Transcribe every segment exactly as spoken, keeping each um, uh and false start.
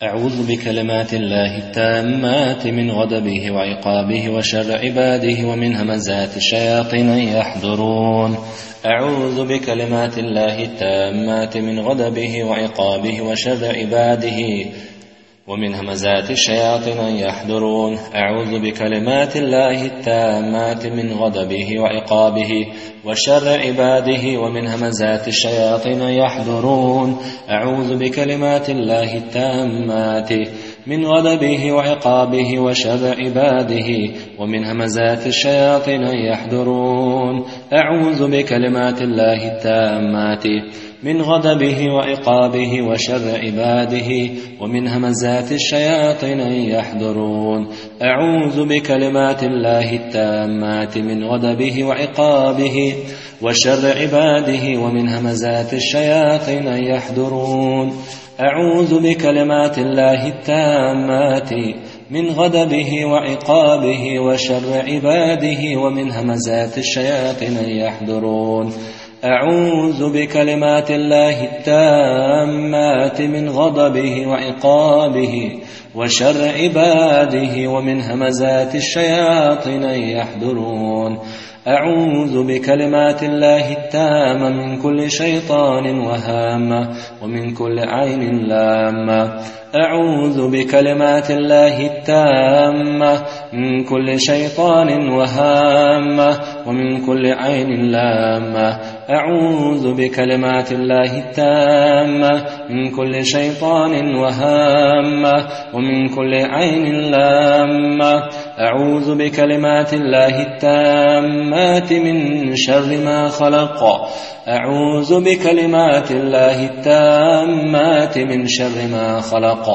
أعوذ بكلمات الله التامات من غضبه وعقابه وشر عباده ومن همزات الشياطين يحضرون. أعوذ بكلمات الله التامات من غضبه وعقابه وشر عباده ومن همزات الشياطين يحضرون. أعوذ بكلمات الله التامات من غضبه وعقابه وشر عباده ومن همزات الشياطين يحضرون. أعوذ بكلمات الله التامات من غضبه وعقابه وشر عباده ومن همزات الشياطين يحضرون. أعوذ بكلمات الله التامات من غضبه وعقابه وشر عباده ومن همزات الشياطين يحضرون. أعوذ بكلمات الله التامات من غضبه وعقابه وشر عباده ومن همزات الشياطين يحضرون. أعوذ بكلمات الله التامات من غضبه وعقابه وشر عباده ومن همزات الشياطين يحضرون. أعوذ بكلمات الله التامات من غضبه وعقابه وشر عباده ومن همزات الشياطين يحضرون. أعوذ بكلمات الله التامة من كل شيطان وهامة ومن كل عين لامة. أعوذ بكلمات الله التامة من كل شيطان وهامة ومن كل عين لامة. أعوذ بكلمات الله التامة من كل شيطان وهامة ومن كل عين لامة. أعوذ بكلمات الله التامات من شر ما خلق. أعوذ بكلمات الله التامات من شر ما خلق.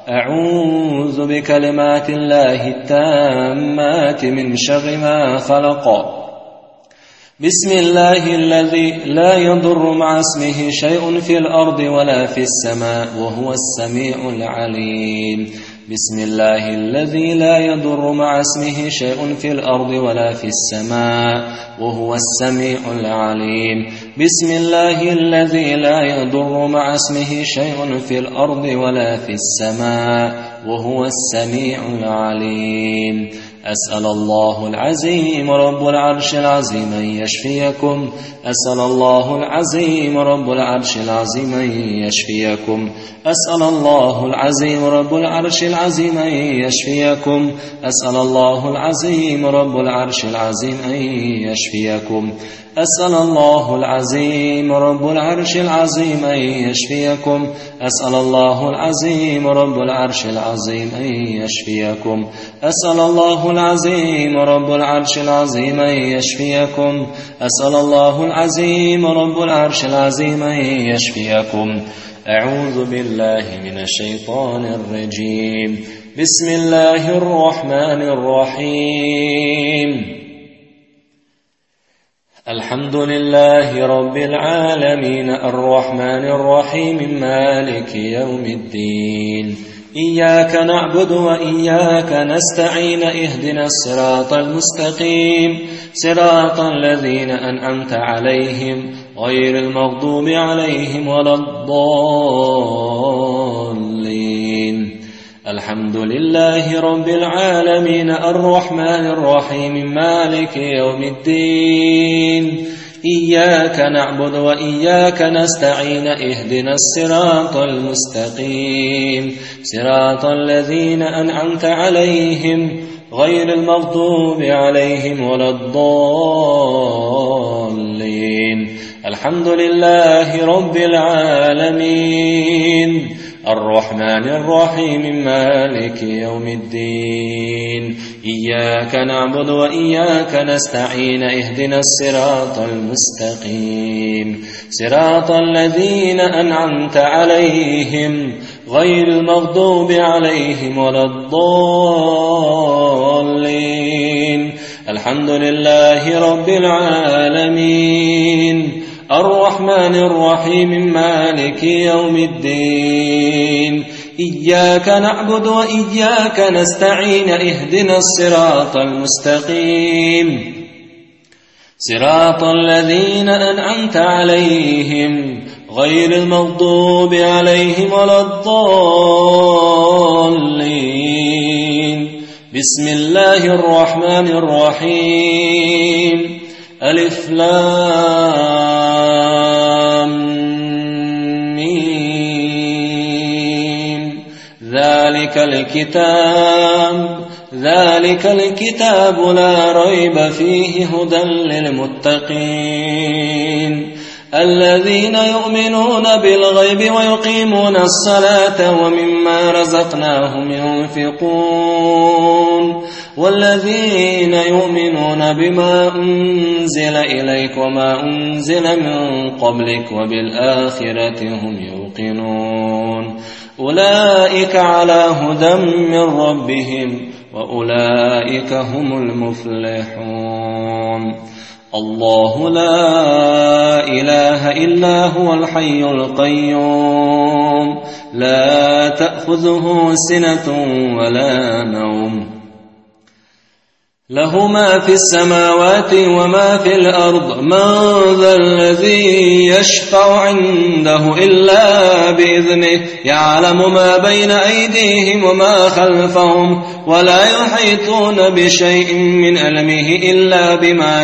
أعوذ بكلمات الله التامات من شر ما خلق. بسم الله الذي لا يضر مع اسمه شيء في الأرض ولا في السماء وهو السميع العليم. بسم الله الذي لا يضر مع اسمه شيء في الأرض ولا في السماء وهو السميع العليم. بسم الله الذي لا يضر مع اسمه شيء في الأرض ولا في السماء وهو السميع العليم. أسأل الله العظيم رب العرش العظيم أن يشفيكم. أسأل الله العظيم رب العرش العظيم أن يشفيكم. أسأل الله العظيم رب العرش العظيم أن يشفيكم. أسأل الله العظيم رب العرش العظيم أن يشفيكم. أسأل الله العظيم رب العرش العظيم أن يشفيكم. أسأل الله العظيم رب العرش العظيم أن يشفيكم. أسأل الله العظيم رب العرش العظيم أن يشفيكم. أسأل الله العظيم رب العرش العظيم أن يشفيكم. أعوذ بالله من الشيطان الرجيم. بسم الله الرحمن الرحيم. الحمد لله رب العالمين الرحمن الرحيم مالك يوم الدين. إياك نعبد وإياك نستعين اهدنا الصراط المستقيم صراط الذين أنعمت عليهم غير المغضوب عليهم ولا الضالين. الحمد لله رب العالمين الرحمن الرحيم مالك يوم الدين. إياك نعبد وإياك نستعين اهدنا الصراط المستقيم صراط الذين أنعمت عليهم غير المغضوب عليهم ولا الضالين. الحمد لله رب العالمين الرحمن الرحيم مالك يوم الدين. إياك نعبد وإياك نستعين اهدنا الصراط المستقيم صراط الذين أنعمت عليهم غير المغضوب عليهم ولا الضالين. الحمد لله رب العالمين الرحمن الرحيم مالك يوم الدين. إياك نعبد وإياك نستعين اهدنا الصراط المستقيم صراط الذين أنعمت عليهم غير المغضوب عليهم ولا الضالين. بسم الله الرحمن الرحيم ألف لام ميم ذلك الكتاب ذلك الكتاب لا ريب فيه هدى للمتقين الذين يؤمنون بالغيب ويقيمون الصلاة ومما رزقناهم ينفقون والذين يؤمنون بما أنزل إليك وما أنزل من قبلك وبالآخرة هم يوقنون أولئك على هدى من ربهم وأولئك هم المفلحون الله لا إله إلا هو الحي القيوم لا تأخذه سنة ولا نوم له ما في السماوات وما في الأرض من ذا الذي يشفع عنده إلا بإذنه يعلم ما بين أيديهم وما خلفهم ولا يحيطون بشيء من علمه إلا بما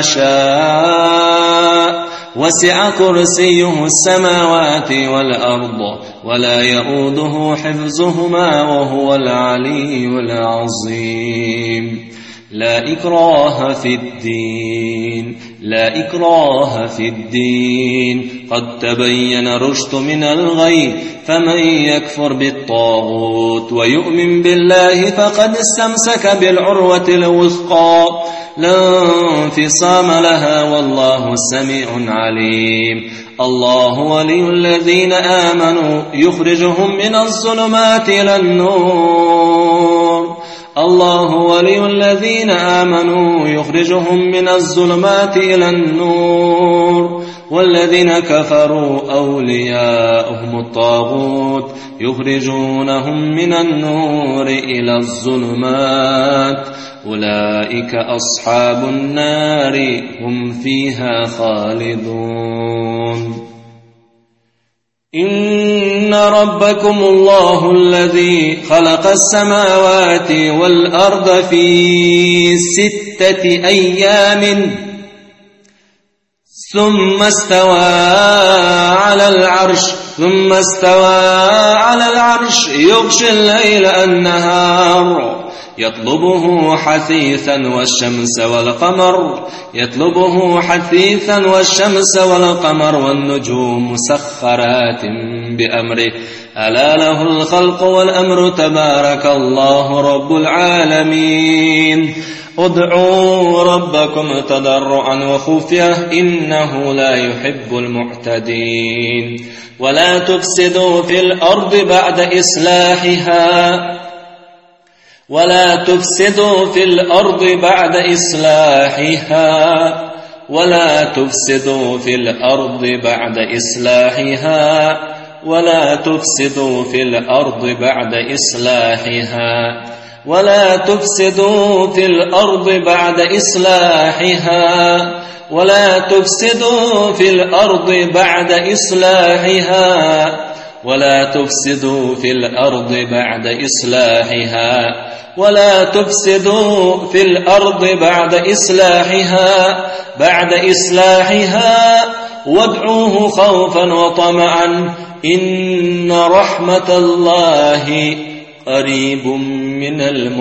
شاء وسع كرسيه السماوات والأرض ولا يؤوده حفظهما وهو العلي العظيم لا إكراه في الدين لا إكراه في الدين قد تبين الرشد من الغي فمن يكفر بالطاغوت ويؤمن بالله فقد استمسك بالعروة الوثقى لا انفصام لها والله سميع عليم الله ولي الذين آمنوا يخرجهم من الظلمات إلى النور الله ولي الذين آمنوا يخرجهم من الظلمات إلى النور والذين كفروا أولياؤهم الطاغوت يخرجونهم من النور إلى الظلمات أولئك أصحاب النار هم فيها خالدون إن ربكم الله الذي خلق السماوات والأرض في ستة أيام ثم استوى على العرش ثم استوى على العرش يغشي الليل النهار يطلبه حثيثا والشمس والقمر يطلبه حثيثا والشمس والقمر والنجوم مسخرات بأمره ألا له الخلق والأمر تبارك الله رب العالمين ادعوا ربكم تضرعا وخفية إنه لا يحب المعتدين ولا تفسدوا في الأرض بعد إصلاحها ولا تفسدوا في الأرض بعد إصلاحها ولا تفسدوا في الأرض بعد إصلاحها ولا تفسدوا في الأرض بعد إصلاحها ولا تفسدوا في الأرض بعد إصلاحها ولا تفسدوا في الأرض بعد إصلاحها ولا تفسدوا في الأرض بعد إصلاحها ولا تفسدوا في الأرض بعد إصلاحها بعد إصلاحها وادعوه خوفا وطمعا إن رحمة الله قريب من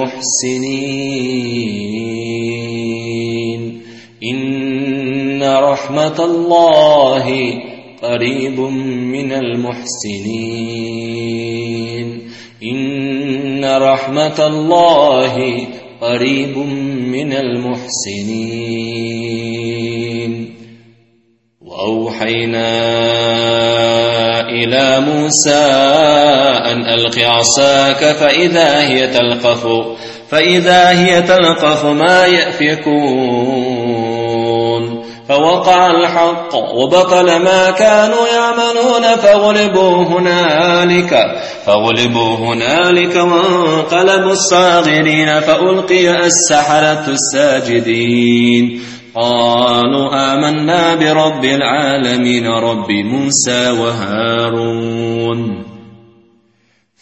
المحسنين إن رحمة الله قريب من المحسنين إن رحمة الله قريب من المحسنين وأوحينا إلى موسى أن ألق عصاك فإذا هي تلقف فإذا هي تلقف ما يأفكون فوقع الحق وبطل ما كانوا يعملون فغلبوا هنالك فغلبوا هنالك وانقلبوا الصاغرين فألقي السحرة الساجدين قالوا آمنا برب العالمين رب موسى وهارون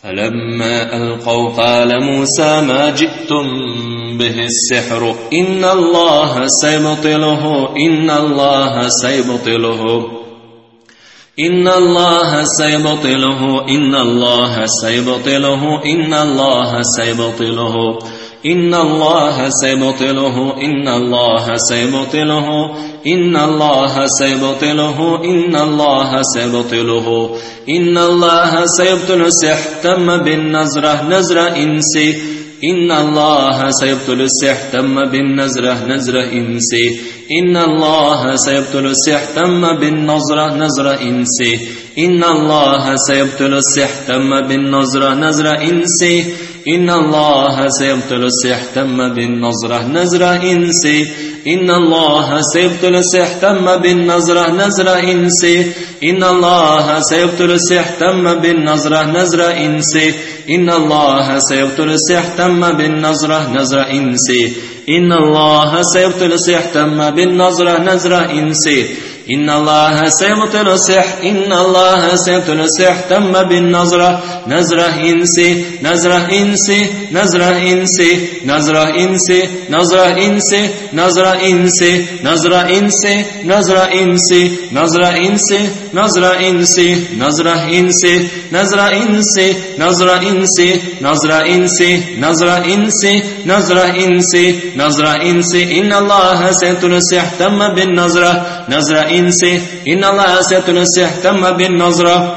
فلما ألقوا قال موسى ما جئتم به السحر إن الله سيبطله إن الله سيبطله إن الله سيبطله إن الله سيبطله إن الله سيبطله إن الله سيبطله إن الله سيبطله إن الله سيبطله إن الله سيبطله إن الله سيبطل السحر تم بالنظرة نظرة إنسي إن الله سيبطل السحر تم بالنظرة نظرة إنسي إن الله سيبطل السحر تم بالنظرة نظرة إنسي إن الله سيبطل السحر تم بالنظرة نظرة إنسي إن الله سيبطل السحر تم بالنظرة نظرة إنسي إن الله سيبطل السحر تم بالنظرة نظرة إنسي إن الله سيبطل السحر تم بالنظرة نظرة إنسي إن الله سيبطل السحر تم بالنظرة نظرة إنسي إن الله سيبطل السحر تم بالنظرة نظرة إنسي إن الله سيبطل السحر إن الله سيبطل السحر تم بالنظرة نظرة إنسي نظرة إنسي نظرة إنسي نظرة إنسي نظرة إنسي نظرة إنسي نظرة إنسي نظرة إنسي نظرة إنسي نظرة إنسي نظرة إنسي نظرة إنسي نظرة إنسي نظرة إنسي نظرة إنسي نظرة إنسي نظرة إنسي إن الله سيبطل السحر تم بالنظرة نظرة إنسي إن الله سيبطل السحر تم بالنظرة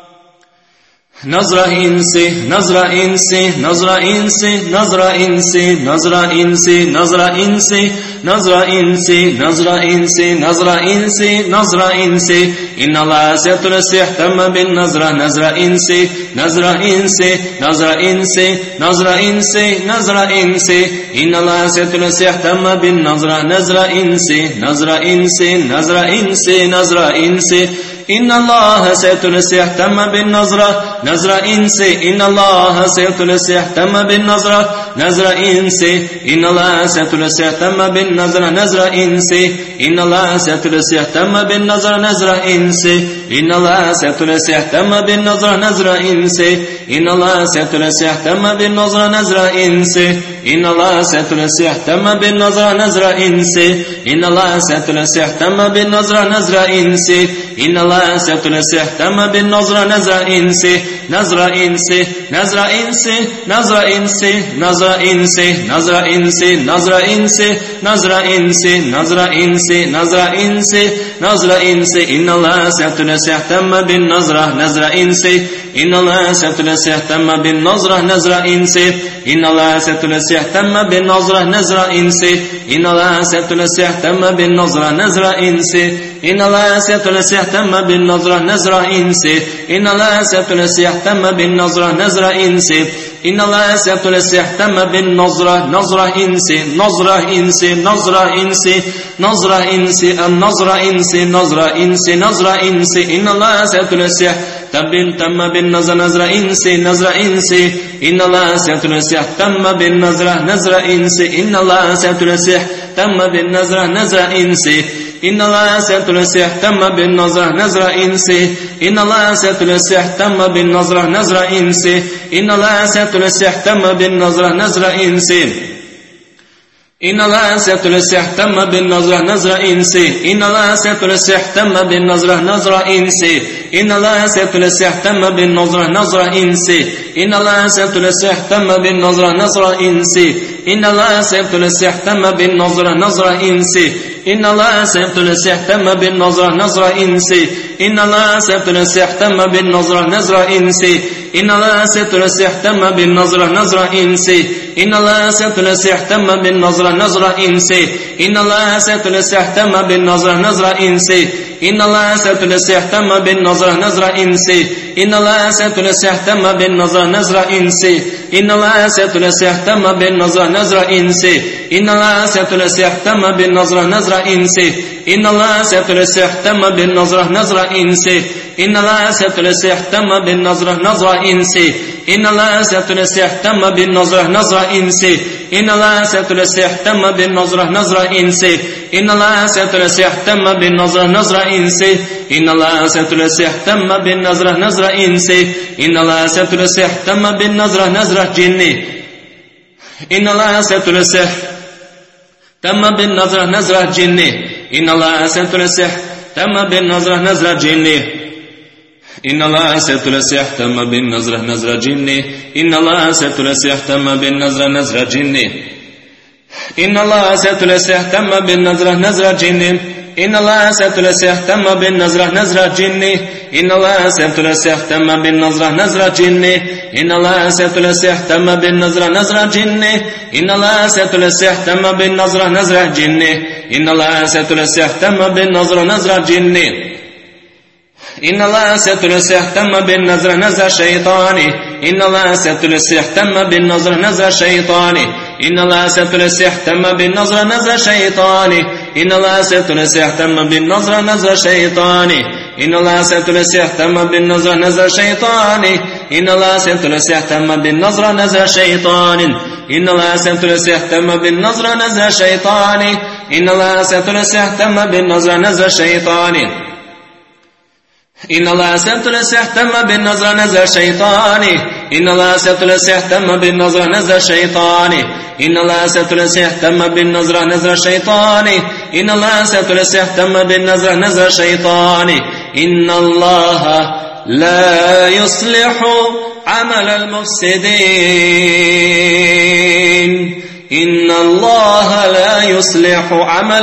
نظرة إنسي نظرة إنسي نظرة إنسي نظرة إنسي نظرة إنسي نظرة إنسي نظرة إنسي نظرة إنسي نظرة إنسي نظرة إنسي إن الله سيبطل السحر تم بالنظرة نظرة إنسي نظرة إنسي نظرة إنسي نظرة إنسي نظرة إنسي إن الله سيبطل السحر تم بالنظرة نظرة إنسي نظرة إنسي نظرة إنسي نظرة إنسي إن الله سيبطل السحر تم بالنظرة نظرة إنسي إن الله سيبطل السحر تم بالنظرة نظرة إنسي إن الله سيبطل السحر تم بالنظرة نظرة إنسي إن الله سيبطل السحر تم بالنظرة نظرة إنسي إن الله سيبطل السحر تم بالنظرة نظرة إنسي إن الله سيبطل السحر تم بالنظرة نظرة إنسي إن الله سيبطل السحر تم بالنظرة نظرة إنسي إن الله سيبطل السحر تم بالنظرة نظرة إنسي إن الله سيبطل السحر تم بالنظرة نظرة إنسي نظرة إنسي نظرة إنسي نظرة إنسي نظرة إنسي نظرة إنسي نظرة إنسي نظرة إنسي نظرة إنسي نظرة إنسي نظرة إنسي إن الله سيبطل السحر تم بالنظرة نظرة إنسي إن الله سيبطل السحر تم بالنظرة نظرة إنسي إن الله سيبطل السحر تم بالنظرة نظرة إنسي إن الله سيبطل السحر تم بالنظرة نظرة إنسي إن الله سيبطل السحر تم بالنظرة نظرة إنسي إن الله سيبطل السحر تم بالنظرة نظرة إنسي إن الله سيبطل السحر تم بالنظرة نظرة إنسي نظرة إنسي نظرة إنسي نظرة إنسي النظرة إنسي نظرة إنسي نظرة إنسي إن الله سيبطل السحر تم تم بالنظرة نظرة إنسي نظرة إنسي إن الله سيبطل السحر تم بالنظرة نظرة إنسي إن الله سيبطل السحر تم بالنظرة نظرة إنسي إن الله سيبطل السحر تم بالنظرة نظرة إنسي إن الله سيبطل السحر تم بالنظرة نظرة إنسي إن الله سيبطل السحر تم بالنظرة نظرة إنسي إن الله سيبطل السحر تم بالنظرة نظرة إنسي إن الله سيبطل السحر تم بالنظرة نظرة إنسي إن الله سيبطل السحر تم بالنظرة نظرة إنسي إن الله سيبطل السحر تم بالنظرة نظرة إنسي إن الله سيبطل السحر تم بالنظرة نظرة إنسي إن الله سيبطل السحر تم بالنظرة نظرة إنسي إن الله سيبطل السحر تم بالنظرة نظرة إنسي إن الله سيبطل السحر تم بالنظرة نظرة إنسي إن الله سيبطل السحر تم بالنظرة نظرة إنسي إن الله سيبطل السحر تم بالنظرة نظرة إنسي إن الله سيبطل السحر تم بالنظرة نظرة إنسي إن الله سيبطل السحر تم بالنظرة نظرة إنسي إن الله سيبطل السحر تم بالنظرة نظرة إنسي إن الله سيبطل السحر تم بالنظرة نظرة إنسي إن الله سيبطل السحر تم بالنظرة نظرة إنسي إن الله سيبطل السحر تم بالنظرة نظرة إنسي إن الله سيبتلس اهتم بالنظرة نظرة إنسي إن الله سيبتلس اهتم بالنظرة نظرة إنسي إن الله سيبتلس اهتم بالنظرة نظرة إنسي إن الله سيبتلس اهتم بالنظرة نظرة إنسي إن الله سيبتلس اهتم بالنظرة نظرة جني إن الله سيبتلس اهتم بالنظرة نظرة جني إن الله سيبتلس اهتم بالنظرة نظرة جني إن الله سيبتلس اهتم بالنظرة نظرة جني إن الله سيبتلس اهتم بالنظرة نظرة جني إن الله سيبتلس اهتم بالنظرة نظرة جني إن الله سيبتلس اهتم بالنظرة نظرة جني إن الله سيبتلس اهتم بالنظرة نظرة جني إن الله سيبتلس اهتم بالنظرة نظرة جني إن الله سيبتلس اهتم بالنظرة نظرة جني إن الله سيبتلس اهتم بالنظرة نظرة جني إن الله سيبتلس اهتم بالنظرة نظرة شيطاني إن الله سيبتلس اهتم بالنظرة نظرة شيطاني إن الله سيبتلس اهتم بالنظرة نظرة شيطاني إن الله سيبتلس اهتم بالنظرة نظرة شيطاني إن الله سيبتلس اهتم بالنظرة نظرة شيطاني إن الله سيبتلس اهتم بالنظرة نظرة شيطاني إن الله سيبتلس اهتم بالنظرة نظرة شيطاني إن الله سيبتلس اهتم بالنظرة نظرة شيطاني إن الله سيبتلس اهتم بالنظرة نظرة شيطاني إن الله سيبتلس اهتم بالنظرة نظرة شيطاني إن الله سيبتلس اهتم بالنظرة نظرة شيطاني إن الله سيبتلس اهتم بالنظرة نظرة شيطاني إن الله لا يصلح عمل المفسدين إن الله لا يصلح عمل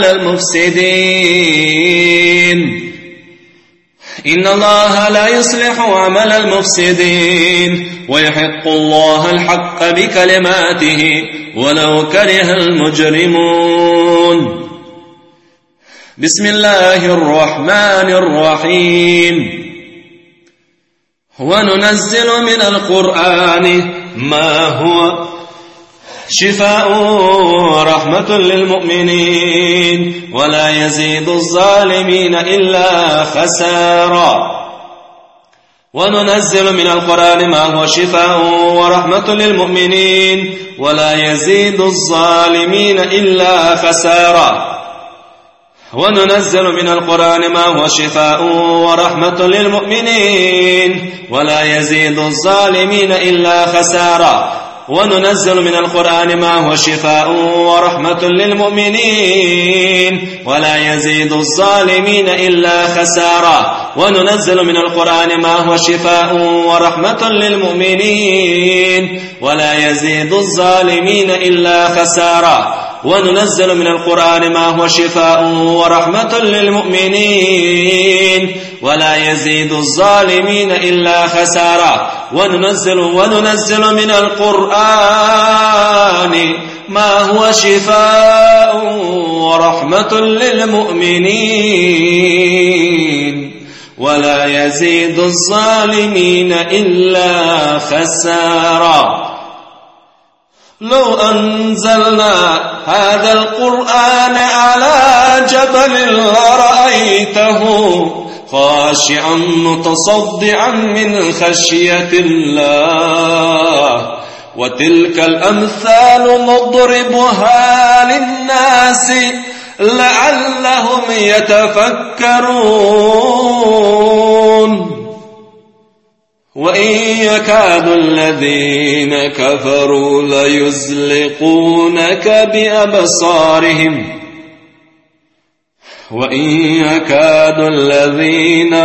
المفسدين إن الله لا يصلح عمل المفسدين ويحق الله الحق بكلماته ولو كره المجرمون بسم الله الرحمن الرحيم وننزل من القرآن ما هو شفاء رحمة للمؤمنين ولا يزيد الظالمين إلا خسارا وننزل من القرآن ما هو شفاء ورحمة للمؤمنين ولا يزيد الظالمين إلا خسارا وننزل من القرآن ما هو شفاء ورحمة للمؤمنين ولا يزيد الظالمين إلا خسارا وننزل من القرآن ما هو شفاء ورحمة للمؤمنين ولا يزيد الظالمين إلا خسارا وننزل من القرآن ما هو شفاء ورحمة للمؤمنين ولا يزيد الظالمين إلا خسارا وننزل من القرآن ما هو شفاء ورحمة للمؤمنين ولا يزيد الظالمين إلا خسارا وننزل وننزل من القرآن ما هو شفاء ورحمة للمؤمنين ولا يزيد الظالمين إلا خسارا لو أنزلنا هذا القرآن على جبل لرأيته خاشعا متصدعا من خشية الله وتلك الأمثال نضربها للناس لعلهم يتفكرون وإن يكاد الذين كفروا ليزلقونك بأبصارهم وإن يكاد الذين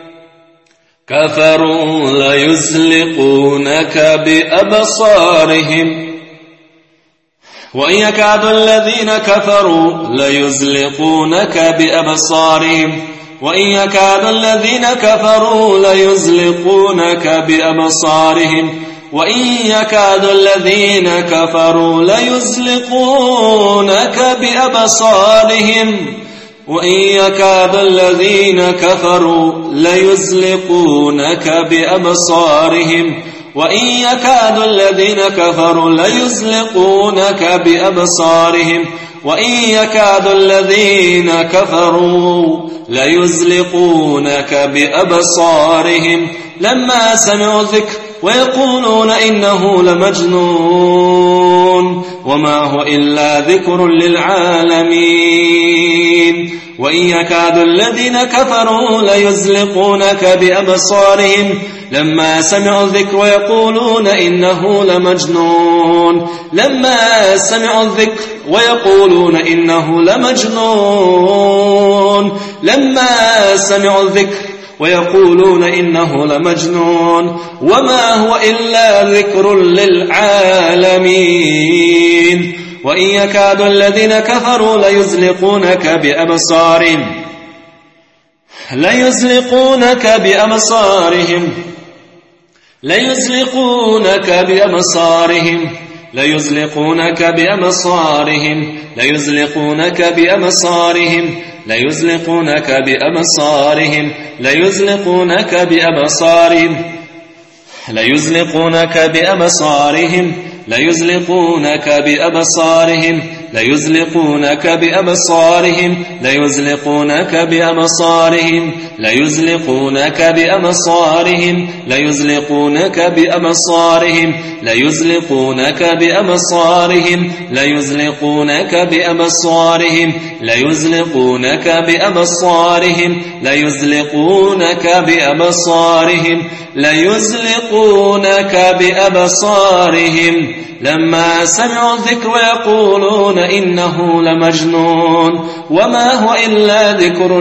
كفروا ليزلقونك بأبصارهم وإن يكاد الذين كفروا ليزلقونك بأبصارهم وإن يكاد الذين كفروا ليزلقونك بأبصارهم وإن يكاد الذين كفروا ليزلقونك بأبصارهم وإن يكاد الذين كفروا ليزلقونك بأبصارهم وإن يكاد الذين كفروا ليزلقونك بأبصارهم وإن يكاد الذين كفروا ليزلقونك بأبصارهم لما سمعوا الذكر ويقولون إنه لمجنون وما هو إلا ذكر للعالمين وإن يكاد الذين كفروا ليزلقونك بأبصارهم لما سمعوا الذكر ويقولون إنه لمجنون لما سمعوا الذكر ويقولون إنه لمجنون لما سمعوا الذكر ويقولون إنه لمجنون وما هو إلا ذكر للعالمين وإن يكاد الذين كفروا ليزلقونك بأبصارهم ليزلقونك بأبصارهم ليزلقونك بأبصارهم ليزلقونك بأبصارهم ليزلقونك بأبصارهم ليزلقونك بأبصارهم ليزلقونك بأبصارهم ليزلقونك بأبصارهم ليزلقونك بأبصارهم ليزلقونك بأبصارهم ليزلقونك بأبصارهم ليزلقونك بأبصارهم ليزلقونك بأبصارهم ليزلقونك بأبصارهم ليزلقونك بأبصارهم ليزلقونك بأبصارهم ليزلقونك بأبصارهم ليزلقونك بأبصارهم لما سمعوا الذكر ويقولون إنه لمجنون وما هو إلا ذكر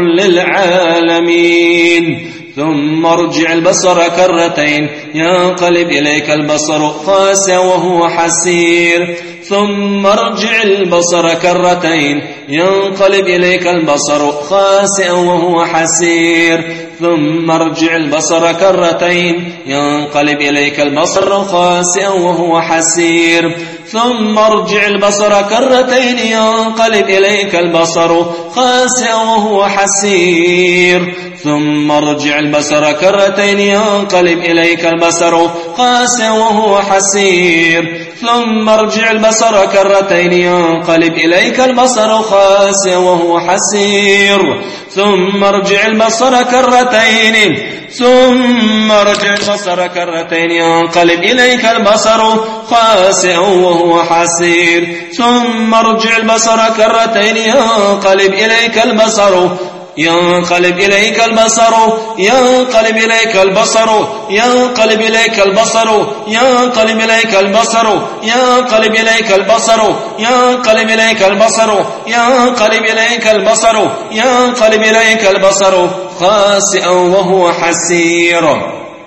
للعالمين ثم ارجع البصر كرتين ينقلب إليك البصر خاسئا وهو حسير ثم ارجع البصر كرتين ينقلب إليك البصر خاسئا وهو حسير ثم ارجع البصر كرتين ينقلب إليك البصر خاسئا وهو حسير ثم ارجع البصر كرتين ينقلب إليك البصر خاسئا وهو حسير ثم ارجع البصر كرتين ينقلب إليك البصر خاسئا وهو حسير ثم ارجع البصر كرتين ينقلب إليك البصر خاسئا وهو حسير ثم ارجع البصر كرتين ثم ارجع البصر كرتين ينقلب إليك البصر خاسئا وهو حسير ثم ارجع البصر كرتين ينقلب إليك البصر ينقلب إليك البصر ينقلب إليك البصر ينقلب إليك البصر ينقلب إليك البصر ينقلب إليك البصر ينقلب إليك البصر ينقلب إليك البصر ينقلب إليك البصر خاسئا وهو حسير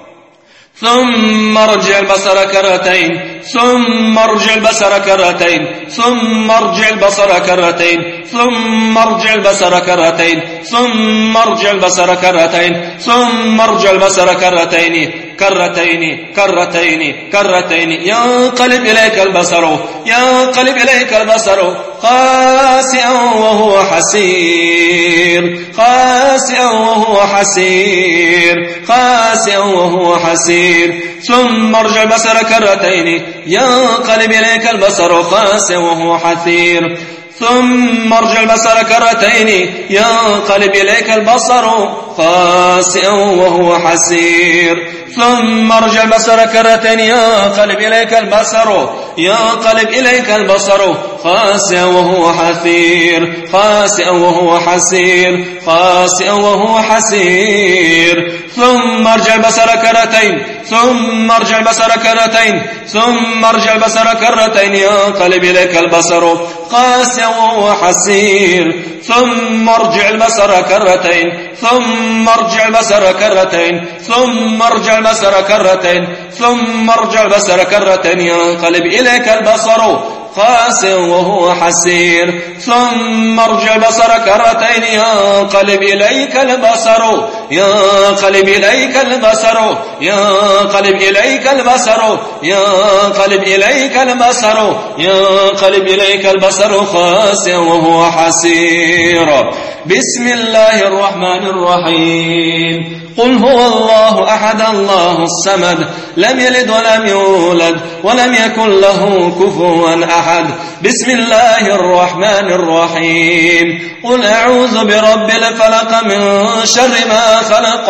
ثم ارجع البصر كرتين ثم ارجع البصر كرتين ثم ارجع البصر كرتين ثم ارجع البصر كرتين ثم ارجع البصر كرتين ثم ارجع البصر كرتين كرتين كرتين كرتين ينقلب إليك البصر ينقلب إليك البصر خاسئا وهو حسير خاسئا وهو حسير خاسئا وهو حسير ثم ارجع البصر كرتين ينقلب إليك البصر خاسئا وهو حسير ثم ارجع البصر كرتين ينقلب إليك البصر خاسئا وهو حسير ثم ارجع البصر كرتين ينقلب إليك البصر ينقلب إليك البصر خاسئا وهو حسير خاسئا وهو حسير خاسئا وهو حسير ثم ارجع البصر كرتين ثم ارجع البصر كرتين ثم ارجع البصر كرتين ينقلب إليك البصر خاسئا وهو حسير ثم ارجع البصر كرتين ثم ارجع البصر كرتين ثم ارجع البصر كرتين ثم ارجع البصر كرتين ينقلب إليك البصر خاسئا وهو حسير ثم ارجع البصر كرتين ينقلب إليك البصر ينقلب إليك البصر ينقلب إليك البصر ينقلب إليك البصر ينقلب إليك البصر خاسئا وهو حسير بسم الله الرحمن الرحيم قل هو الله أحد الله الصمد لم يلد ولم يولد ولم يكن له كفوا أحد بسم الله الرحمن الرحيم قل أعوذ برب الفلق من شر ما خلق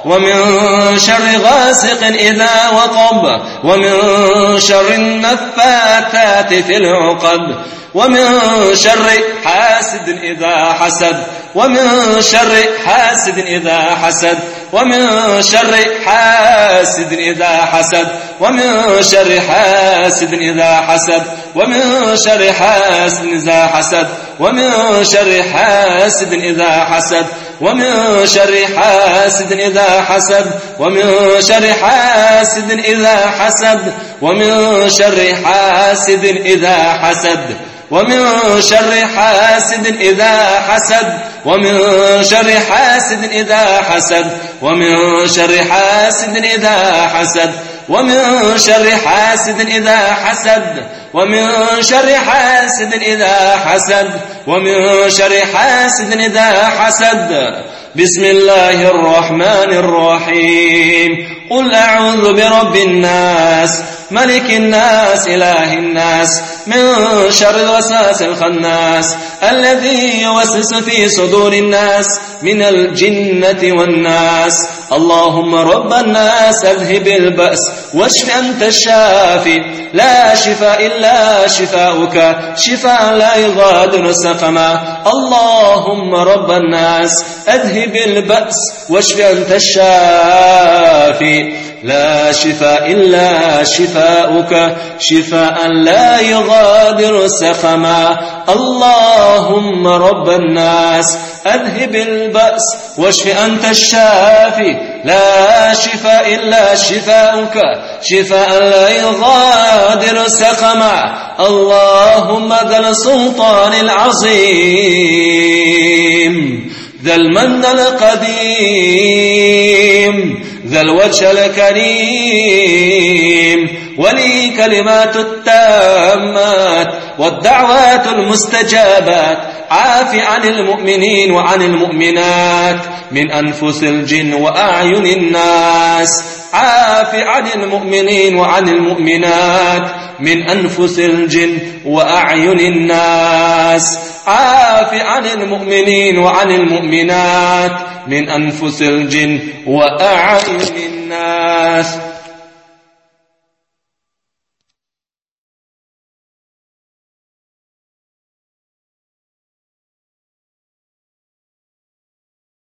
ومن شر غاسق إذا وقب ومن شر النفاثات في العقد ومن شر حاسد إذا حسد ومن شر حاسد إذا حسد ومن شر حاسد إذا حسد ومن شر حاسد إذا حسد ومن شر حاسد إذا حسد ومن شر حاسد إذا حسد ومن شر حاسد إذا حسد ومن شر حاسد إذا حسد ومن شر حاسد إذا حسد ومن شر حاسد إذا حسد ومن شر حاسد إذا حسد ومن شر حاسد إذا حسد ومن شر حاسد إذا حسد ومن شر حاسد إذا حسد ومن شر حاسد إذا حسد. بسم الله الرحمن الرحيم. قل أعوذ برب الناس ملك الناس إله الناس من شر الوسواس الخناس الذي يوسوس في صدور الناس من الجنة والناس. اللهم رب الناس أذهب البأس واشف أنت الشافي لا شفاء إلا شفاؤك شفاء لا يغادر سقما. اللهم رب الناس أذهب البأس واشف أنت الشافي لا شفاء إلا شفاؤك شفاء لا يغادر سقما. اللهم رب الناس أذهب البأس واشف أنت الشافي لا شفاء إلا شفاؤك شفاء لا يغادر سقما. اللهم ذا السلطان العظيم ذا المن القديم ذا الوجه الكريم ولي كلمات التامات والدعوات المستجابات عاف عن المؤمنين وعن المؤمنات من أنفس الجن وأعين الناس. عاف عن المؤمنين وعن المؤمنات من أنفس الجن وأعين الناس. عاف عن المؤمنين وعن المؤمنات من أنفس الجن وأعين الناس.